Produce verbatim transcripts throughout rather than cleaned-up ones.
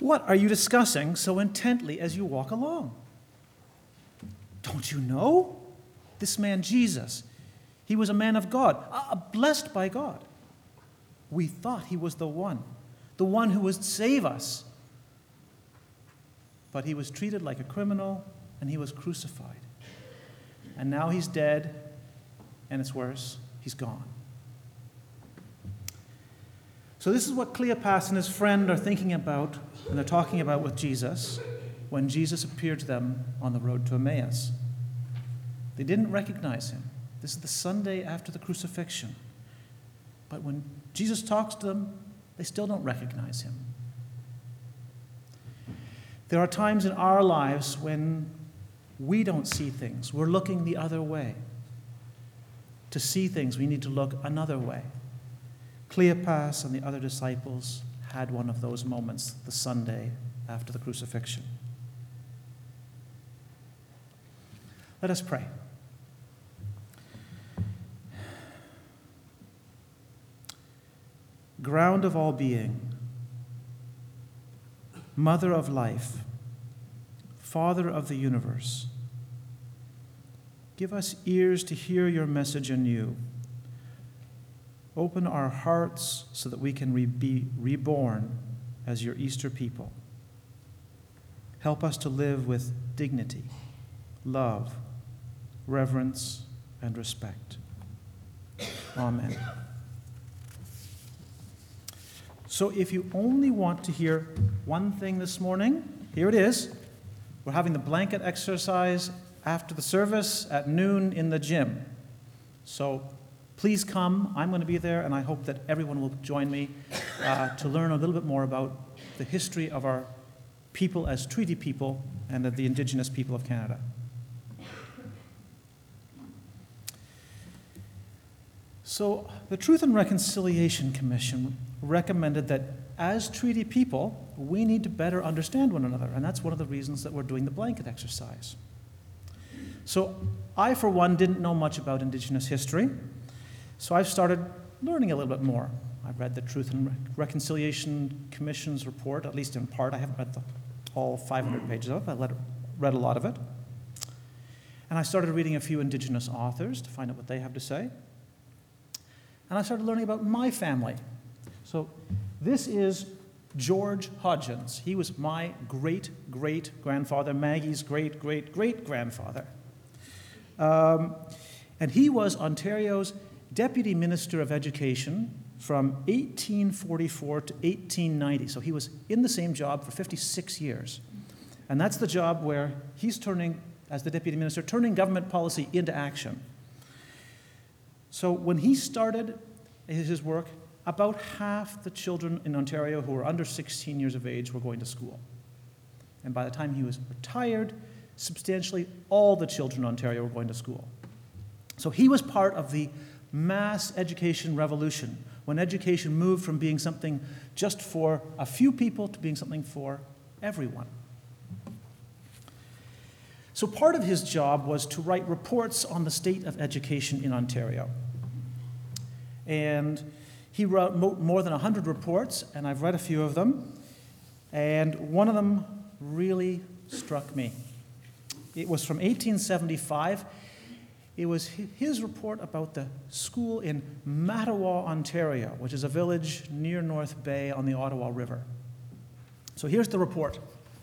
What are you discussing so intently as you walk along? Don't you know? This man Jesus, he was a man of God, uh, blessed by God. We thought he was the one, the one who would save us. But he was treated like a criminal, and he was crucified. And now he's dead, and it's worse, he's gone. So this is what Cleopas and his friend are thinking about, and they're talking about with Jesus, when Jesus appeared to them on the road to Emmaus. They didn't recognize him. This is the Sunday after the crucifixion. But when Jesus talks to them, they still don't recognize him. There are times in our lives when we don't see things. We're looking the other way. To see things, we need to look another way. Cleopas and the other disciples had one of those moments the Sunday after the crucifixion. Let us pray. Ground of all being, Mother of life, Father of the universe, give us ears to hear your message anew. Open our hearts so that we can re- be reborn as your Easter people. Help us to live with dignity, love, reverence, and respect. Amen. So if you only want to hear one thing this morning, here it is. We're having the blanket exercise after the service at noon in the gym. So please come. I'm going to be there, and I hope that everyone will join me uh, to learn a little bit more about the history of our people as treaty people and of the Indigenous people of Canada. So the Truth and Reconciliation Commission recommended that as treaty people, we need to better understand one another, and that's one of the reasons that we're doing the blanket exercise. So I, for one, didn't know much about Indigenous history, so I've started learning a little bit more. I've read the Truth and Reconciliation Commission's report, at least in part. I haven't read the, all five hundred pages of it, but I read a lot of it. And I started reading a few Indigenous authors to find out what they have to say. And I started learning about my family. So this is George Hodgins. He was my great-great-grandfather, Maggie's great-great-great-grandfather. Um, and he was Ontario's Deputy Minister of Education from eighteen forty-four to eighteen ninety. So he was in the same job for fifty-six years. And that's the job where he's turning, as the Deputy Minister, turning government policy into action. So when he started his work, about half the children in Ontario who were under sixteen years of age were going to school. And by the time he was retired, substantially all the children in Ontario were going to school. So he was part of the mass education revolution, when education moved from being something just for a few people to being something for everyone. So part of his job was to write reports on the state of education in Ontario. And he wrote more than one hundred reports, and I've read a few of them. And one of them really struck me. It was from eighteen seventy-five. It was his report about the school in Mattawa, Ontario, which is a village near North Bay on the Ottawa River. So here's the report.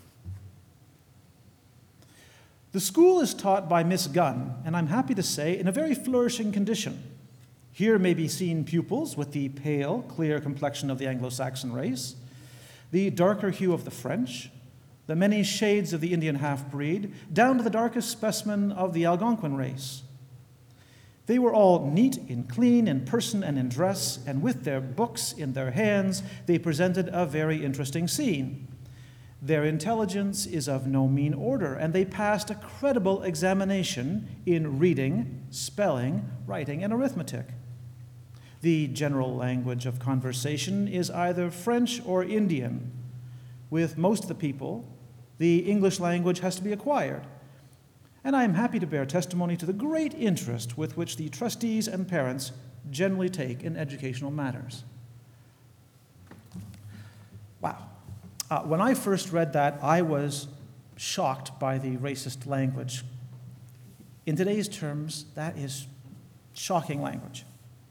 The school is taught by Miss Gunn, and I'm happy to say, in a very flourishing condition. Here may be seen pupils with the pale, clear complexion of the Anglo-Saxon race, the darker hue of the French, the many shades of the Indian half-breed, down to the darkest specimen of the Algonquin race. They were all neat and clean in person and in dress, and with their books in their hands, they presented a very interesting scene. Their intelligence is of no mean order, and they passed a credible examination in reading, spelling, writing, and arithmetic. The general language of conversation is either French or Indian. With most of the people, the English language has to be acquired. And I am happy to bear testimony to the great interest with which the trustees and parents generally take in educational matters. Wow. Uh, when I first read that, I was shocked by the racist language. In today's terms, that is shocking language.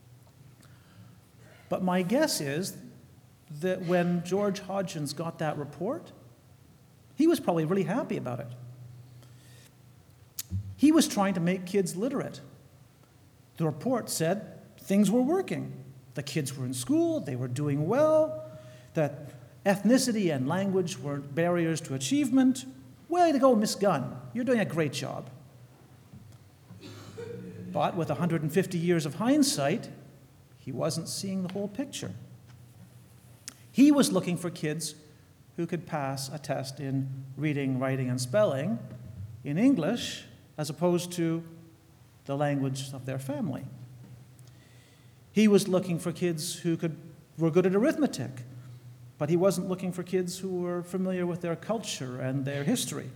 But my guess is that when George Hodgins got that report, he was probably really happy about it. He was trying to make kids literate. The report said things were working. The kids were in school, they were doing well, that ethnicity and language weren't barriers to achievement. Way to go, Miss Gunn. You're doing a great job. But with one hundred fifty years of hindsight, he wasn't seeing the whole picture. He was looking for kids who could pass a test in reading, writing, and spelling in English as opposed to the language of their family. He was looking for kids who could, were good at arithmetic, but he wasn't looking for kids who were familiar with their culture and their history.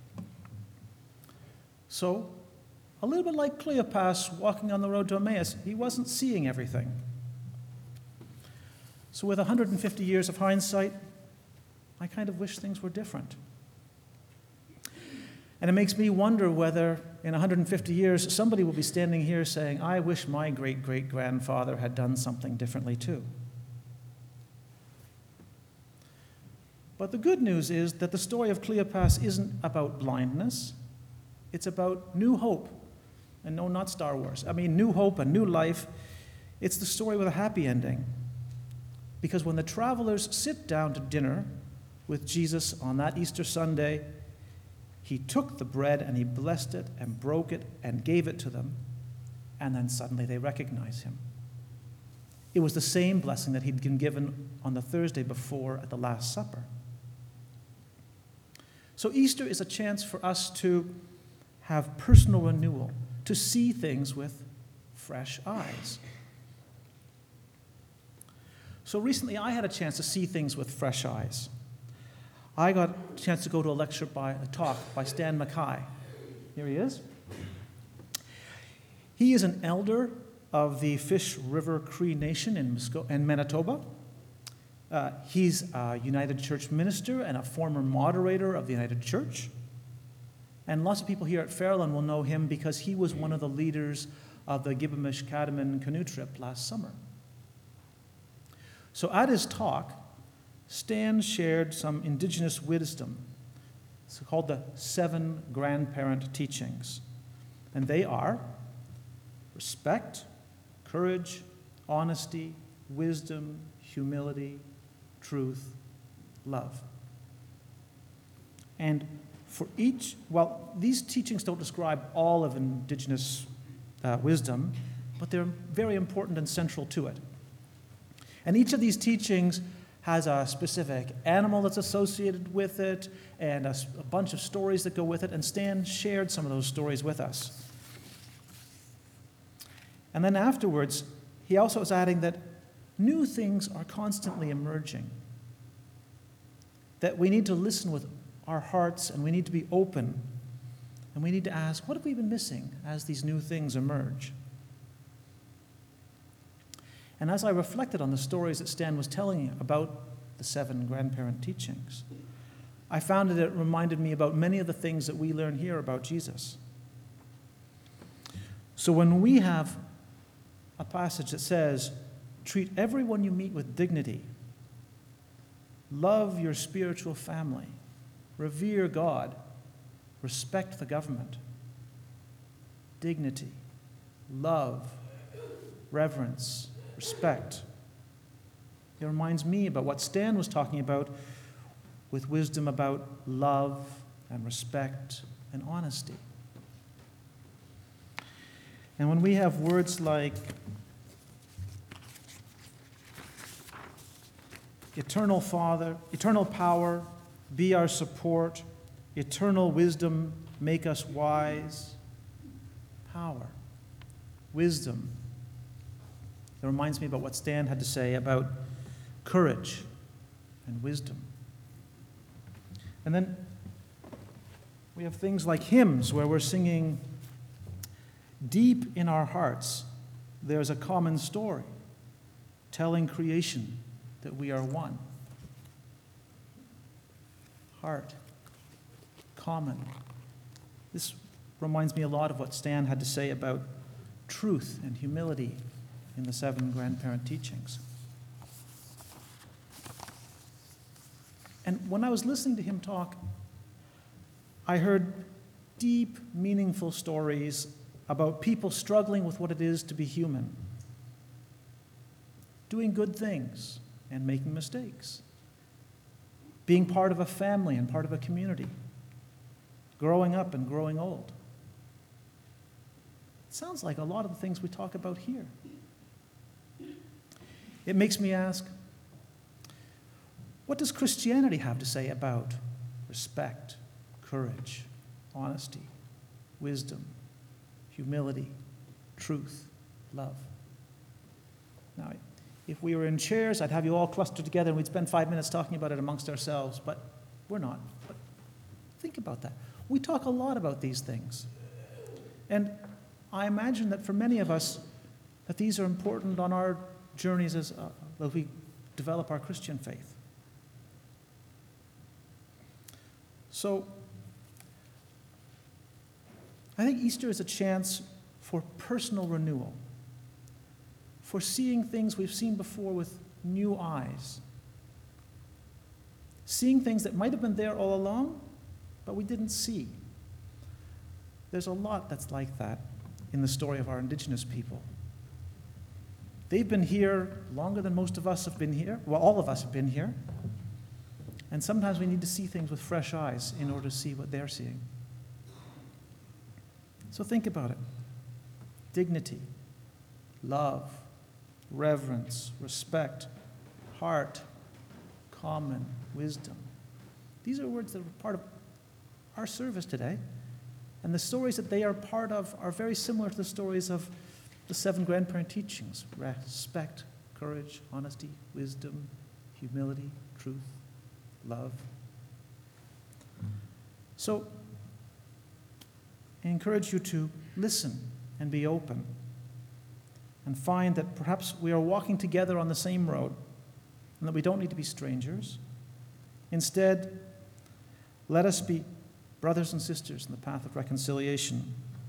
So, a little bit like Cleopas walking on the road to Emmaus, he wasn't seeing everything. So with one hundred fifty years of hindsight, I kind of wish things were different. And it makes me wonder whether in one hundred fifty years, somebody will be standing here saying, I wish my great-great-grandfather had done something differently too. But the good news is that the story of Cleopas isn't about blindness. It's about new hope. And no, not Star Wars. I mean, new hope and new life. It's the story with a happy ending. Because when the travelers sit down to dinner with Jesus on that Easter Sunday, he took the bread and he blessed it and broke it and gave it to them, and then suddenly they recognize him. It was the same blessing that he'd been given on the Thursday before at the Last Supper. So Easter is a chance for us to have personal renewal, to see things with fresh eyes. So recently I had a chance to see things with fresh eyes. I got a chance to go to a lecture by a talk by Stan Mackay. Here he is. He is an elder of the Fish River Cree Nation in, Musco- in Manitoba. Uh, he's a United Church minister and a former moderator of the United Church. And lots of people here at Fairlawn will know him because he was one of the leaders of the Gibimish-Katamin canoe trip last summer. So at his talk, Stan shared some indigenous wisdom. It's called the seven grandparent teachings. And they are respect, courage, honesty, wisdom, humility, truth, love. And for each, well, these teachings don't describe all of indigenous uh, wisdom, but they're very important and central to it. And each of these teachings has a specific animal that's associated with it and a, a bunch of stories that go with it, and Stan shared some of those stories with us. And then afterwards, he also was adding that new things are constantly emerging, that we need to listen with our hearts and we need to be open, and we need to ask, what have we been missing as these new things emerge? And as I reflected on the stories that Stan was telling about the seven grandparent teachings, I found that it reminded me about many of the things that we learn here about Jesus. So when we have a passage that says, treat everyone you meet with dignity, love your spiritual family, revere God, respect the government, dignity, love, reverence, respect. It reminds me about what Stan was talking about with wisdom about love and respect and honesty. And when we have words like eternal Father, eternal power, be our support, eternal wisdom, make us wise, power, wisdom. It reminds me about what Stan had to say about courage and wisdom. And then we have things like hymns where we're singing, deep in our hearts, there's a common story, telling creation that we are one. heart, common. This reminds me a lot of what Stan had to say about truth and humility in the seven grandparent teachings. And when I was listening to him talk, I heard deep, meaningful stories about people struggling with what it is to be human, doing good things and making mistakes, being part of a family and part of a community, growing up and growing old. It sounds like a lot of the things we talk about here. It makes me ask, what does Christianity have to say about respect, courage, honesty, wisdom, humility, truth, love? Now, if we were in chairs, I'd have you all clustered together and we'd spend five minutes talking about it amongst ourselves, but we're not. But think about that. We talk a lot about these things. And I imagine that for many of us, that these are important on our journeys as, uh, as we develop our Christian faith. So, I think Easter is a chance for personal renewal, for seeing things we've seen before with new eyes, seeing things that might have been there all along, but we didn't see. There's a lot that's like that in the story of our Indigenous people. They've been here longer than most of us have been here. Well, all of us have been here. And sometimes we need to see things with fresh eyes in order to see what they're seeing. So think about it. Dignity, love, reverence, respect, heart, common, wisdom. These are words that are part of our service today. And the stories that they are part of are very similar to the stories of the seven grandparent teachings: respect, courage, honesty, wisdom, humility, truth, love. So, I encourage you to listen and be open and find that perhaps we are walking together on the same road and that we don't need to be strangers. Instead, let us be brothers and sisters in the path of reconciliation.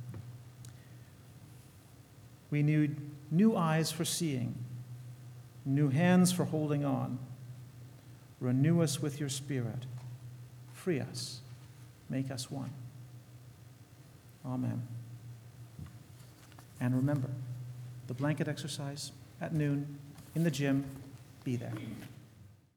We need new eyes for seeing, new hands for holding on. Renew us with your Spirit. Free us. Make us one. Amen. And remember, the blanket exercise at noon in the gym, be there.